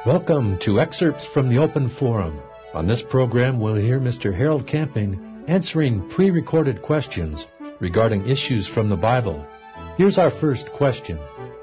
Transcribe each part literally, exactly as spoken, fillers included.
Welcome to Excerpts from the Open Forum. On this program, we'll hear Mister Harold Camping answering pre-recorded questions regarding issues from the Bible. Here's our first question.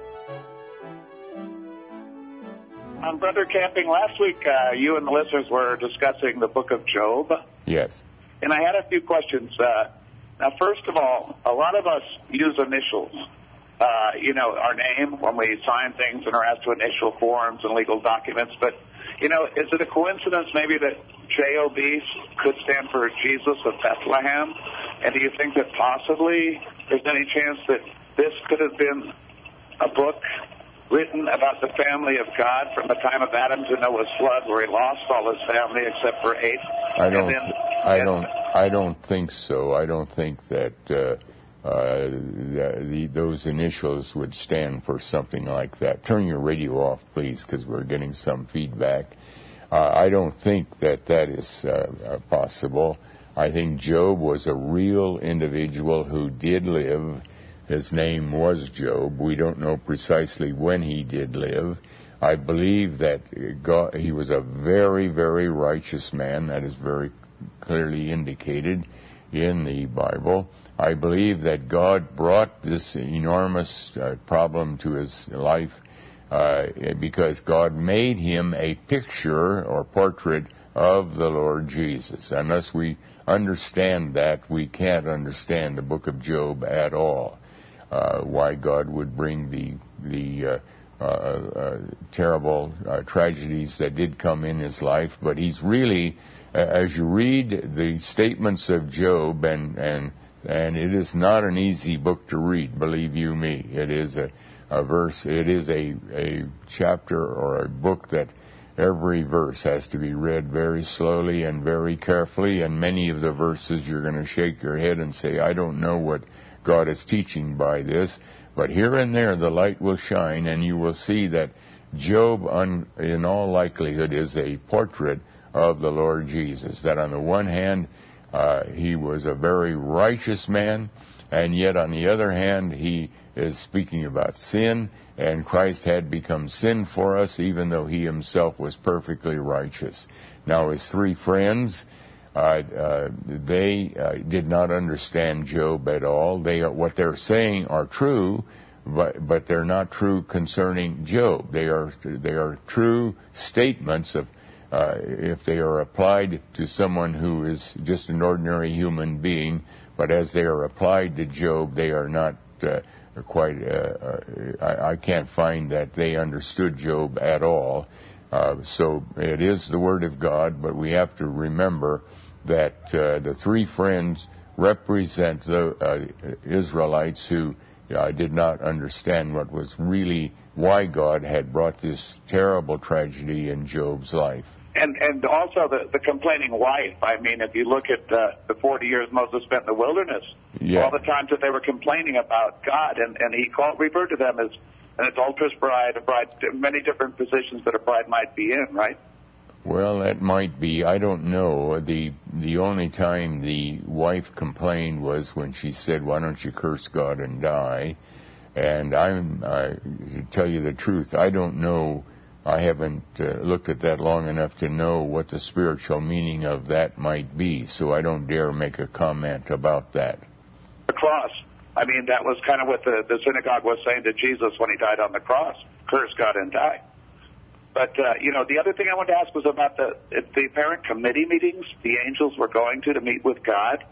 Um, Brother Camping, last week uh, you and the listeners were discussing the book of Job. Yes. And I had a few questions. Uh, now, first of all, a lot of us use initials. Uh, you know, our name when we sign things and are asked to initial forms and legal documents. But, you know, is it a coincidence maybe that J O B could stand for Jesus of Bethlehem? And do you think that possibly there's any chance that this could have been a book written about the family of God from the time of Adam to Noah's flood, where he lost all his family except for eight? I don't. Then, I and, don't. I don't think so. I don't think that uh, uh, the, the, those initials would stand for something like that. Turn your radio off, please, because we're getting some feedback. Uh, I don't think that that is uh, possible. I think Job was a real individual who did live. His name was Job. We don't know precisely when he did live. I believe that God, he was a very, very righteous man. That is very clearly indicated in the Bible. I believe that God brought this enormous uh, problem to his life uh, because God made him a picture or portrait of the Lord Jesus. Unless we understand that, we can't understand the book of Job at all. Uh, why God would bring the the uh, uh, uh, terrible uh, tragedies that did come in his life. But he's really, uh, as you read the statements of Job, and and and it is not an easy book to read, believe you me. It is a, a verse. It is a a chapter or a book that every verse has to be read very slowly and very carefully. And many of the verses you're going to shake your head and say, I don't know what God is teaching by this, but here and there the light will shine, and you will see that Job, un, in all likelihood, is a portrait of the Lord Jesus. That on the one hand, uh, he was a very righteous man, and yet on the other hand, he is speaking about sin, and Christ had become sin for us, even though he himself was perfectly righteous. Now, his three friends, Uh, uh, they uh, did not understand Job at all. They are, what they're saying are true, but but they're not true concerning Job. They are they are true statements of uh, if they are applied to someone who is just an ordinary human being. But as they are applied to Job, they are not uh, quite. Uh, uh, I, I can't find that they understood Job at all. Uh, so it is the Word of God, but we have to remember that uh, the three friends represent the uh, Israelites who uh, did not understand what was really why God had brought this terrible tragedy in Job's life. And and also the, the complaining wife. I mean, if you look at uh, the forty years Moses spent in the wilderness, yeah. all the times that they were complaining about God, and, and he called, referred to them as an adulterous bride, a bride, many different positions that a bride might be in, right? Well, that might be. I don't know. The the only time the wife complained was when she said, why don't you curse God and die? And I'm, uh, to tell you the truth, I don't know. I haven't uh, looked at that long enough to know what the spiritual meaning of that might be, so I don't dare make a comment about that. The cross. I mean, that was kind of what the, the synagogue was saying to Jesus when he died on the cross. Curse God and die. But, uh, you know, the other thing I wanted to ask was about the the apparent committee meetings the angels were going to to meet with God.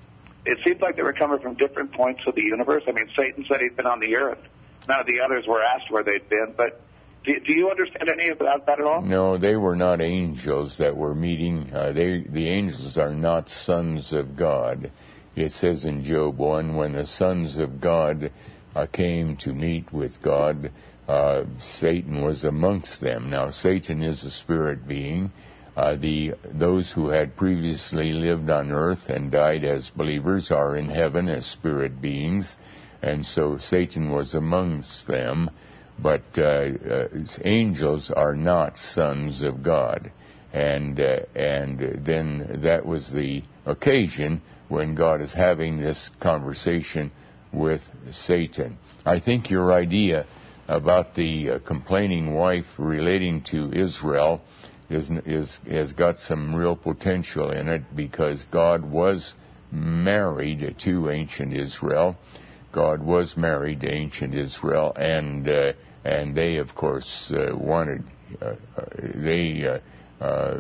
It seemed like they were coming from different points of the universe. I mean, Satan said he'd been on the earth. None of the others were asked where they'd been. But do, do you understand any about that at all? No, they were not angels that were meeting. Uh, they the angels are not sons of God. It says in Job one, when the sons of God uh, came to meet with God, uh, Satan was amongst them. Now, Satan is a spirit being. Uh, the those who had previously lived on earth and died as believers are in heaven as spirit beings, and so Satan was amongst them. But uh, uh, angels are not sons of God, and uh, and then that was the occasion when God is having this conversation with Satan. I think your idea about the uh, complaining wife relating to Israel is, is has got some real potential in it, because God was married to ancient Israel. God was married to ancient Israel, and uh, and they, of course, uh, wanted uh, uh, they uh, uh,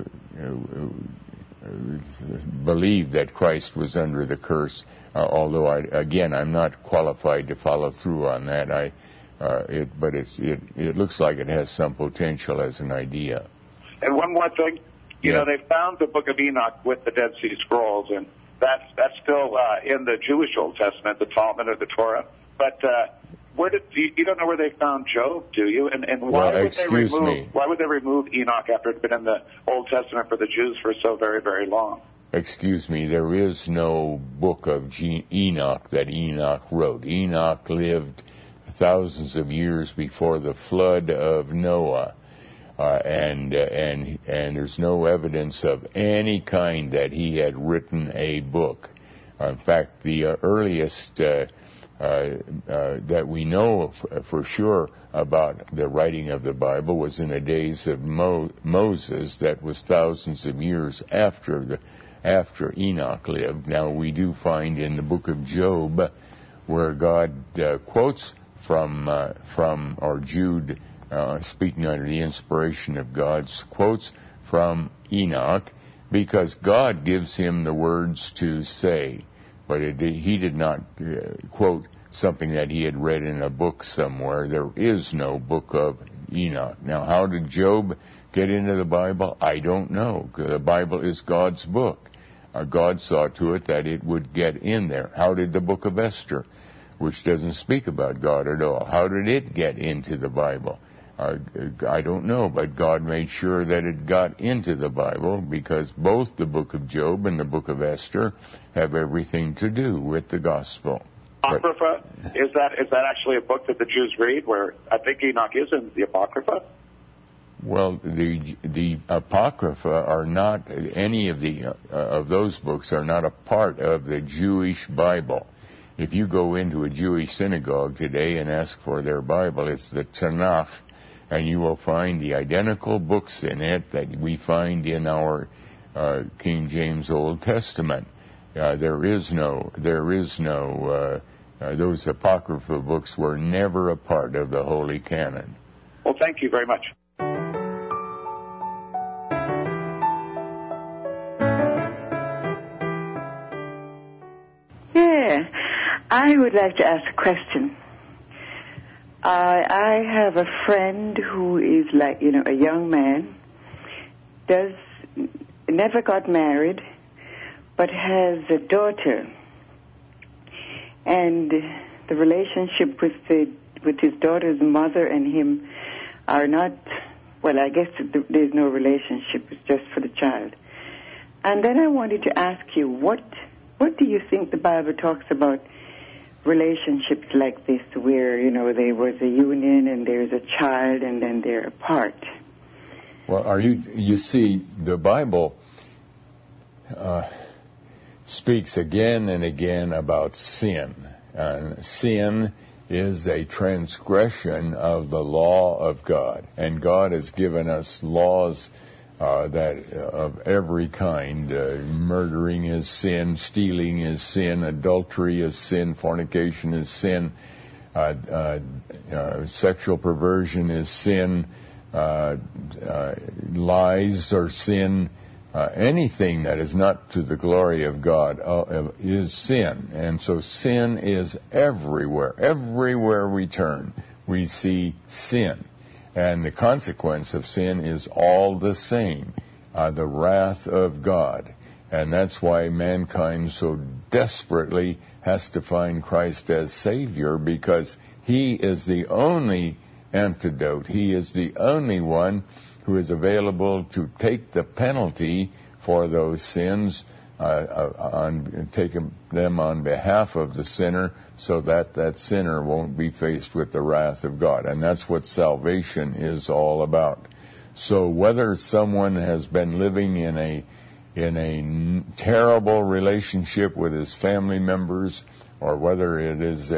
believed that Christ was under the curse. Uh, although, I, again, I'm not qualified to follow through on that. I, uh, it, but it's it it looks like it has some potential as an idea. And one more thing, you Yes. know, they found the Book of Enoch with the Dead Sea Scrolls, and that's that's still uh, in the Jewish Old Testament, the Talmud or the Torah. But uh, where did you, you don't know where they found Job, do you? And and why Well, would they excuse remove me. why would they remove Enoch after it's been in the Old Testament for the Jews for so very very long? Excuse me, there is no book of Ge- Enoch that Enoch wrote. Enoch lived thousands of years before the flood of Noah. Uh, and uh, and and there's no evidence of any kind that he had written a book. Uh, in fact, the uh, earliest uh, uh, uh, that we know f- for sure about the writing of the Bible was in the days of Mo- Moses. That was thousands of years after the after Enoch lived. Now, we do find in the book of Job where God uh, quotes from uh, from or Jude. Uh, speaking under the inspiration of God's quotes from Enoch, because God gives him the words to say, but it, he did not uh, quote something that he had read in a book somewhere. There is no book of Enoch. Now, how did Job get into the Bible? I don't know. The Bible is God's book. Uh, God saw to it that it would get in there. How did the book of Esther, which doesn't speak about God at all, how did it get into the Bible? Uh, I don't know, but God made sure that it got into the Bible, because both the book of Job and the book of Esther have everything to do with the gospel. Apocrypha, is that is that actually a book that the Jews read? Where I think Enoch is in the Apocrypha. Well, the the Apocrypha are not, any of the uh, of those books are not a part of the Jewish Bible. If you go into a Jewish synagogue today and ask for their Bible, it's the Tanakh, and you will find the identical books in it that we find in our uh, King James Old Testament. Uh, there is no, there is no, uh, uh, those Apocrypha books were never a part of the Holy Canon. Well, thank you very much. Yeah, I would like to ask a question. I I have a friend who is like, you know, a young man, does never got married, but has a daughter, and the relationship with the with his daughter's mother and him are not, well, I guess there's no relationship, it's just for the child. And then I wanted to ask you, what what do you think the Bible talks about relationships like this, where, you know, there was a union and there's a child and then they're apart? Well, are you, you see, the Bible uh, speaks again and again about sin. And sin is a transgression of the law of God. And God has given us laws uh, that uh, of every kind. Uh, murdering is sin, stealing is sin, adultery is sin, fornication is sin, uh, uh, uh, sexual perversion is sin, uh, uh, lies are sin. Uh, anything that is not to the glory of God uh, is sin. And so sin is everywhere. Everywhere we turn, we see sin. And the consequence of sin is all the same, uh, the wrath of God. And that's why mankind so desperately has to find Christ as Savior, because He is the only antidote. He is the only one who is available to take the penalty for those sins, uh, on, take them on behalf of the sinner, so that that sinner won't be faced with the wrath of God. And that's what salvation is all about. So whether someone has been living in a in a terrible relationship with his family members, or whether it is a,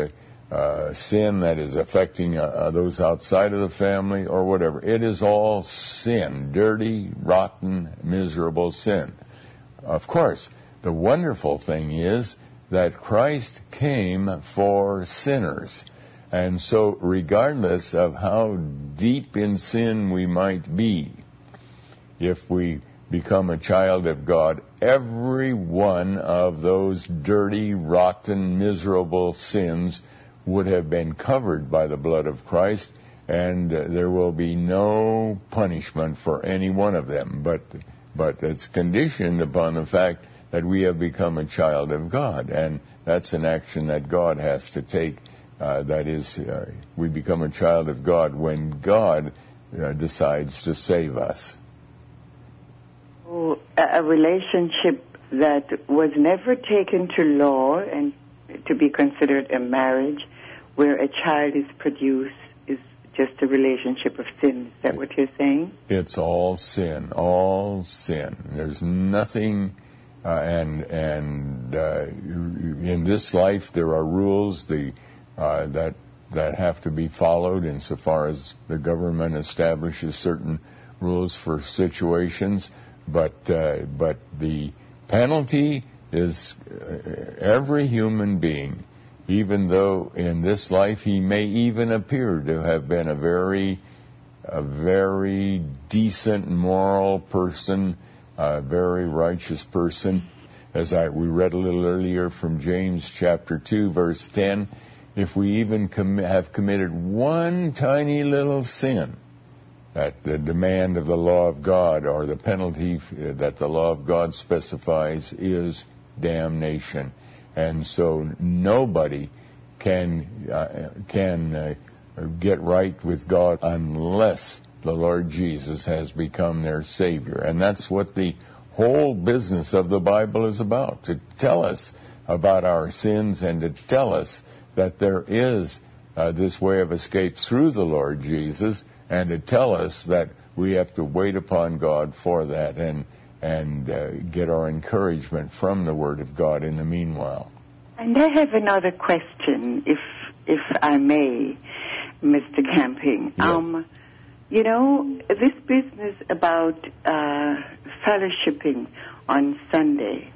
uh, sin that is affecting uh, those outside of the family or whatever. It is all sin, dirty, rotten, miserable sin. Of course, the wonderful thing is that Christ came for sinners. And so regardless of how deep in sin we might be, if we become a child of God, every one of those dirty, rotten, miserable sins would have been covered by the blood of Christ, and uh, there will be no punishment for any one of them. But, but it's conditioned upon the fact that we have become a child of God, and that's an action that God has to take. Uh, that is, uh, we become a child of God when God uh, decides to save us. Oh, a relationship that was never taken to law and to be considered a marriage, where a child is produced, is just a relationship of sin. Is that what you're saying? It's all sin, all sin. There's nothing, uh, and and uh, in this life there are rules the uh, that that have to be followed insofar as the government establishes certain rules for situations. But uh, but the penalty is uh, every human being, even though in this life he may even appear to have been a very a very decent, moral person, a very righteous person. As I we read a little earlier from James chapter two, verse ten, if we even com- have committed one tiny little sin, that the demand of the law of God or the penalty that the law of God specifies is damnation. And so nobody can uh, can uh, get right with God unless the Lord Jesus has become their Savior. And that's what the whole business of the Bible is about, to tell us about our sins and to tell us that there is uh, this way of escape through the Lord Jesus, and to tell us that we have to wait upon God for that and and uh, get our encouragement from the Word of God in the meanwhile. And I have another question, if if I may, Mister Camping. Yes. Um, you know, this business about uh, fellowshipping on Sunday.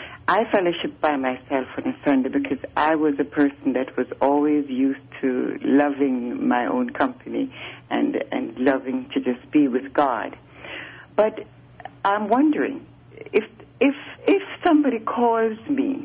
I fellowship by myself on a Sunday because I was a person that was always used to loving my own company and and loving to just be with God. But I'm wondering if if if somebody calls me,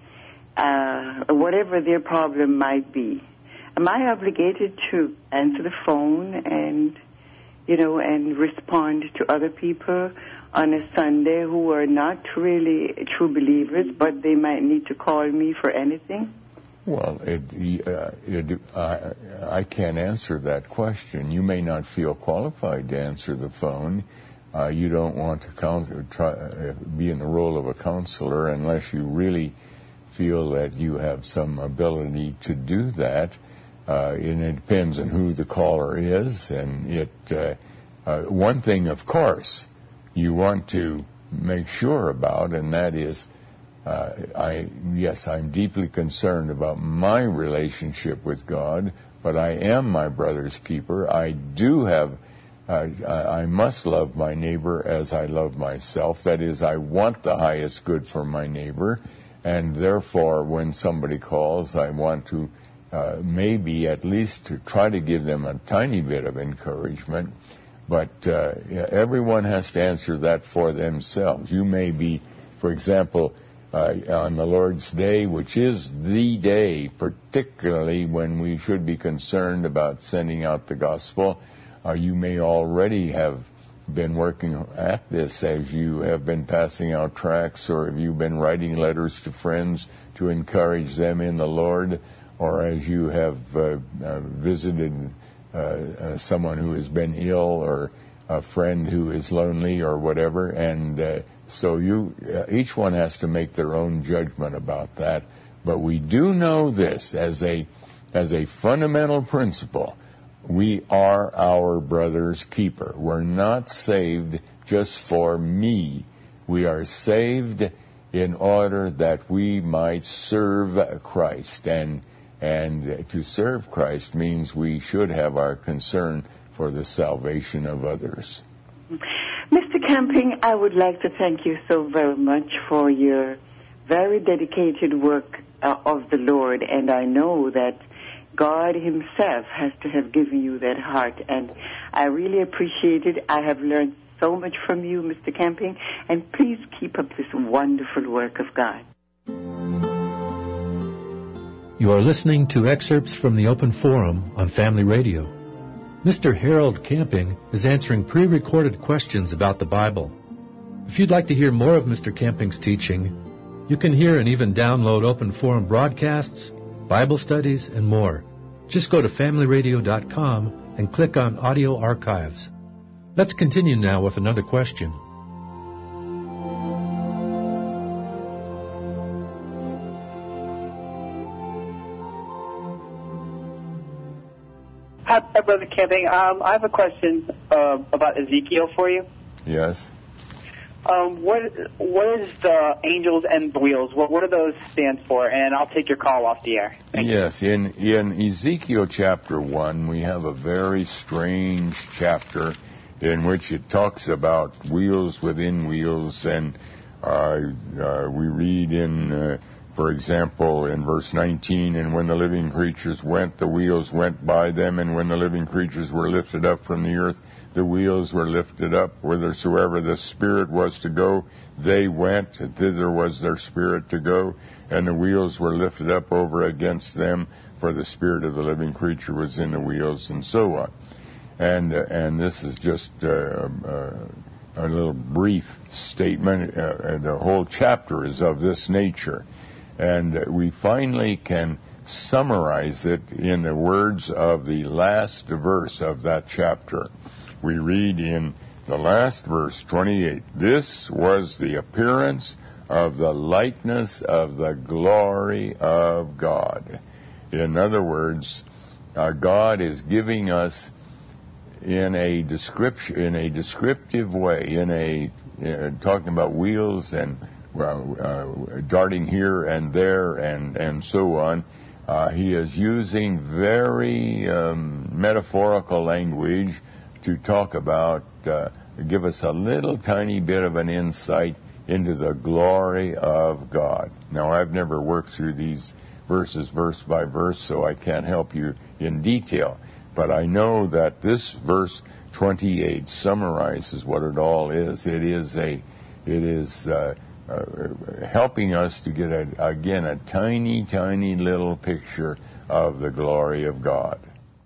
uh, whatever their problem might be, am I obligated to answer the phone and you know and respond to other people on a Sunday who are not really true believers, but they might need to call me for anything? Well, it, uh, it, uh, I can't answer that question. You may not feel qualified to answer the phone. Uh, you don't want to counsel, try, uh, be in the role of a counselor unless you really feel that you have some ability to do that. Uh, and it depends on who the caller is. And it uh, uh, one thing, of course, you want to make sure about, and that is, uh, I yes, I'm deeply concerned about my relationship with God, but I am my brother's keeper. I do have, uh, I must love my neighbor as I love myself. That is, I want the highest good for my neighbor, and therefore, when somebody calls, I want to uh, maybe at least to try to give them a tiny bit of encouragement. But uh, everyone has to answer that for themselves. You may be, for example, uh, on the Lord's Day, which is the day, particularly when we should be concerned about sending out the gospel, uh, you may already have been working at this as you have been passing out tracts, or have you been writing letters to friends to encourage them in the Lord, or as you have uh, uh, visited Uh, uh, someone who has been ill, or a friend who is lonely, or whatever, and uh, so you, uh, each one has to make their own judgment about that. But we do know this as a as a fundamental principle: we are our brother's keeper. We're not saved just for me. We are saved in order that we might serve Christ, and And to serve Christ means we should have our concern for the salvation of others. Mister Camping, I would like to thank you so very much for your very dedicated work uh, of the Lord, and I know that God himself has to have given you that heart, and I really appreciate it. I have learned so much from you, Mister Camping, and please keep up this wonderful work of God. You are listening to excerpts from the Open Forum on Family Radio. Mister Harold Camping is answering pre-recorded questions about the Bible. If you'd like to hear more of Mister Camping's teaching, you can hear and even download Open Forum broadcasts, Bible studies, and more. Just go to family radio dot com and click on Audio Archives. Let's continue now with another question. Hi, Brother Camping. Um, I have a question uh, about Ezekiel for you. Yes. Um, what what is the angels and the wheels? What what do those stand for? And I'll take your call off the air. Thank yes, you. in in Ezekiel chapter one, we have a very strange chapter in which it talks about wheels within wheels, and uh, uh, we read in, uh, for example, in verse nineteen, and when the living creatures went, the wheels went by them, and when the living creatures were lifted up from the earth, the wheels were lifted up. Whithersoever the Spirit was to go, they went. Thither was their spirit to go. And the wheels were lifted up over against them, for the spirit of the living creature was in the wheels, and so on. And uh, and this is just uh, uh, a little brief statement. Uh, the whole chapter is of this nature. And we finally can summarize it in the words of the last verse of that chapter. We read in the last verse, twenty-eight, "This was the appearance of the likeness of the glory of God." In other words, uh, God is giving us in a description, in a descriptive way, in a uh, talking about wheels and uh, uh, darting here and there and and so on. Uh, he is using very um, metaphorical language to talk about, uh, give us a little tiny bit of an insight into the glory of God. Now, I've never worked through these verses verse by verse, so I can't help you in detail. But I know that this verse twenty-eight summarizes what it all is. It is a, it is uh, uh, helping us to get, a, again, a tiny, tiny little picture of the glory of God.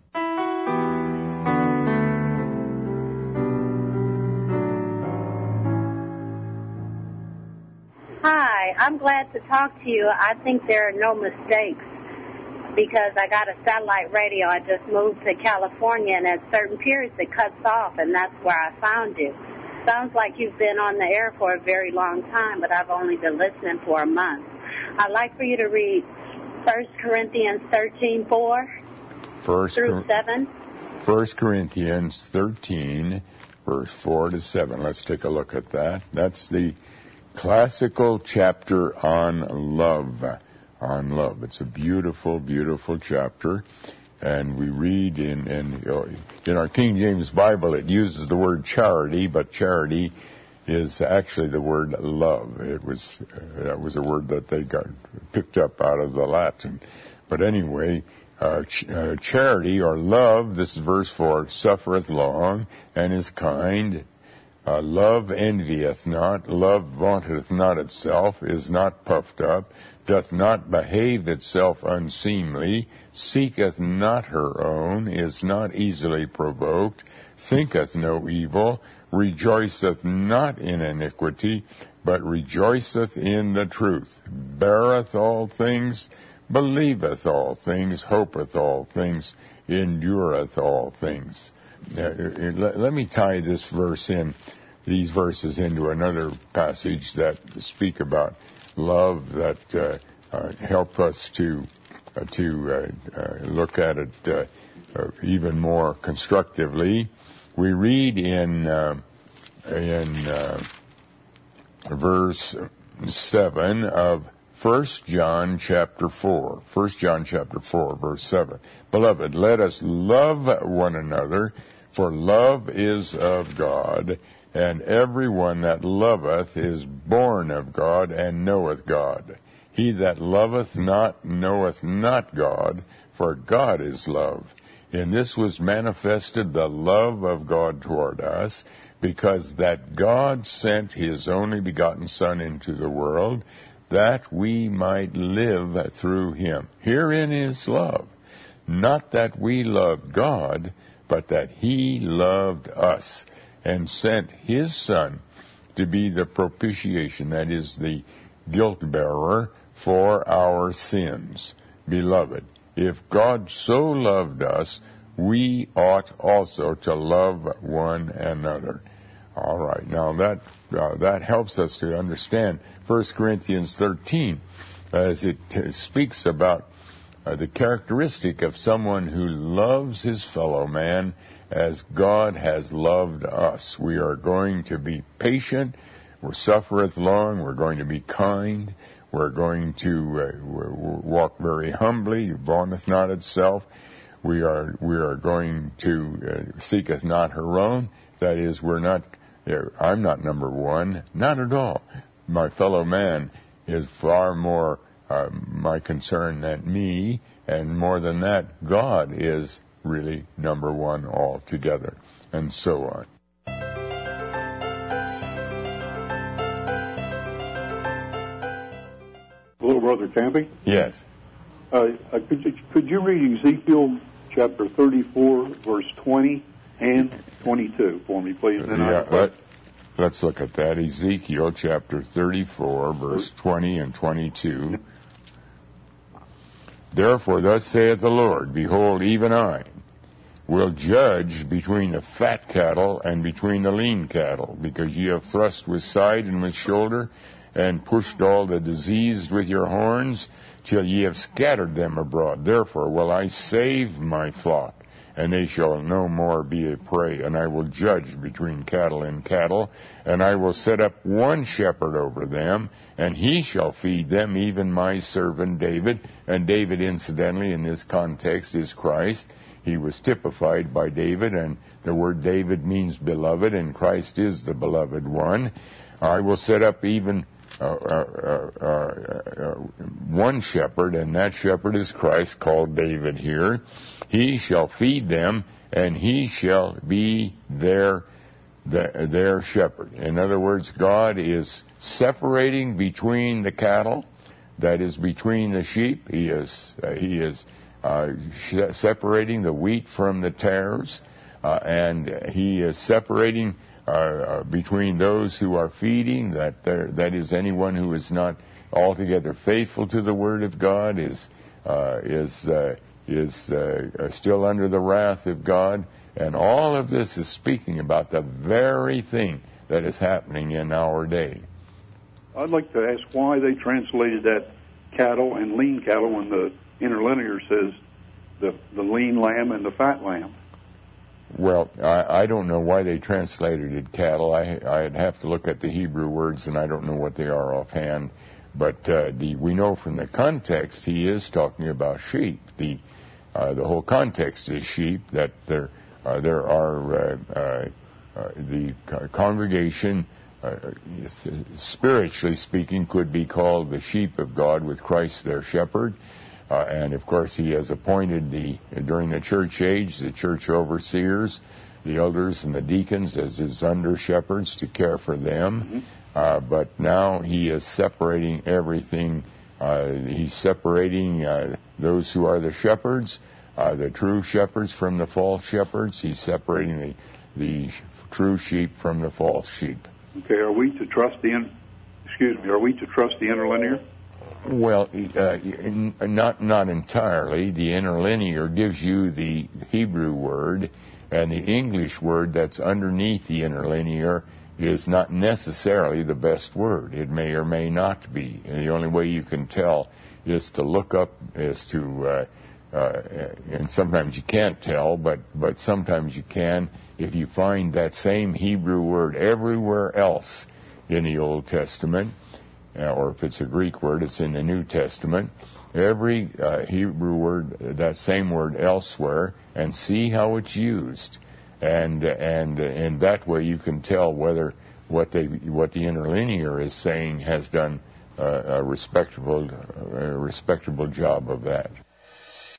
Hi, I'm glad to talk to you. I think there are no mistakes because I got a satellite radio. I just moved to California, and at certain periods it cuts off, and that's where I found you. Sounds like you've been on the air for a very long time, but I've only been listening for a month. I'd like for you to read First Corinthians thirteen four First through seven. First Corinthians thirteen, verse four to seven. Let's take a look at that. That's the classical chapter on love. On love. It's a beautiful, beautiful chapter. And we read in, in, in our King James Bible, it uses the word charity, but charity is actually the word love. It was, uh, that was a word that they got picked up out of the Latin. But anyway, uh, ch- uh, charity or love, this is verse four, suffereth long and is kind. Uh, love envieth not, love vaunteth not itself, is not puffed up, doth not behave itself unseemly, seeketh not her own, is not easily provoked, thinketh no evil, rejoiceth not in iniquity, but rejoiceth in the truth, beareth all things, believeth all things, hopeth all things, endureth all things. Uh, let, let me tie this verse in, these verses into another passage that speak about love, that uh, uh, help us to uh, to uh, uh, look at it uh, uh, even more constructively. We read in uh, in uh, verse seven of First John chapter four. First John chapter four, verse seven. Beloved, let us love one another, for love is of God, and every one that loveth is born of God and knoweth God. He that loveth not knoweth not God, for God is love. In this was manifested the love of God toward us, because that God sent his only begotten Son into the world, that we might live through him. Herein is love, not that we loved God, but that he loved us, and sent his Son to be the propitiation, that is, the guilt bearer for our sins. Beloved, if God so loved us, we ought also to love one another. All right, now that uh, that helps us to understand First Corinthians thirteen, as it uh, speaks about uh, the characteristic of someone who loves his fellow man as God has loved us. We are going to be patient, we suffereth long, we're going to be kind, we're going to uh, walk very humbly, vaunteth not itself. We are we are going to uh, seeketh not her own. That is, we're not. Uh, I'm not number one, not at all. My fellow man is far more uh, my concern than me, and more than that, God is really number one altogether, and so on. Little Brother Campy? Yes. Uh, uh, could, you, could you read Ezekiel chapter thirty-four, verse twenty and twenty-two for me, please? Then yeah, I let, let's look at that. Ezekiel chapter thirty-four, verse twenty and twenty-two. Therefore thus saith the Lord, behold, even I will judge between the fat cattle and between the lean cattle, because ye have thrust with side and with shoulder, and pushed all the diseased with your horns, till ye have scattered them abroad. Therefore will I save my flock, and they shall no more be a prey. And I will judge between cattle and cattle, and I will set up one shepherd over them, and he shall feed them, even my servant David. And David, incidentally, in this context, is Christ. He was typified by David, and the word David means beloved, and Christ is the beloved one. I will set up even uh, uh, uh, uh, one shepherd, and that shepherd is Christ, called David here. He shall feed them, and he shall be their, their, their shepherd. In other words, God is separating between the cattle, that is between the sheep. He is, uh, he is uh, sh- separating the wheat from the tares, uh, and he is separating uh, uh, between those who are feeding, that there, that is anyone who is not altogether faithful to the Word of God, is uh, is uh, is uh, still under the wrath of God. And all of this is speaking about the very thing that is happening in our day. I'd like to ask why they translated that cattle and lean cattle when the interlinear says the, the lean lamb and the fat lamb. Well, I, I don't know why they translated it cattle. I, I'd have to look at the Hebrew words, and I don't know what they are offhand. But uh, the, we know from the context he is talking about sheep. The uh, the whole context is sheep. That there uh, there are uh, uh, uh, the congregation, uh, spiritually speaking, could be called the sheep of God, with Christ their shepherd. Uh, and of course, he has appointed the during the church age the church overseers, the elders, and the deacons as his under shepherds to care for them. Mm-hmm. Uh, but now he is separating everything. Uh, he's separating uh, those who are the shepherds, uh, the true shepherds, from the false shepherds. He's separating the the true sheep from the false sheep. Okay, are we to trust the in, excuse me? Are we to trust the interlinear? Well, uh, not not entirely. The interlinear gives you the Hebrew word, and the English word that's underneath the interlinear is not necessarily the best word. It may or may not be. And the only way you can tell is to look up, is to, uh, uh, and sometimes you can't tell, but, but sometimes you can if you find that same Hebrew word everywhere else in the Old Testament. uh, or if it's a Greek word, it's in the New Testament. Every uh, Hebrew word, that same word elsewhere, and see how it's used. And and in that way you can tell whether what they what the interlinear is saying has done uh, a respectable a respectable job of that.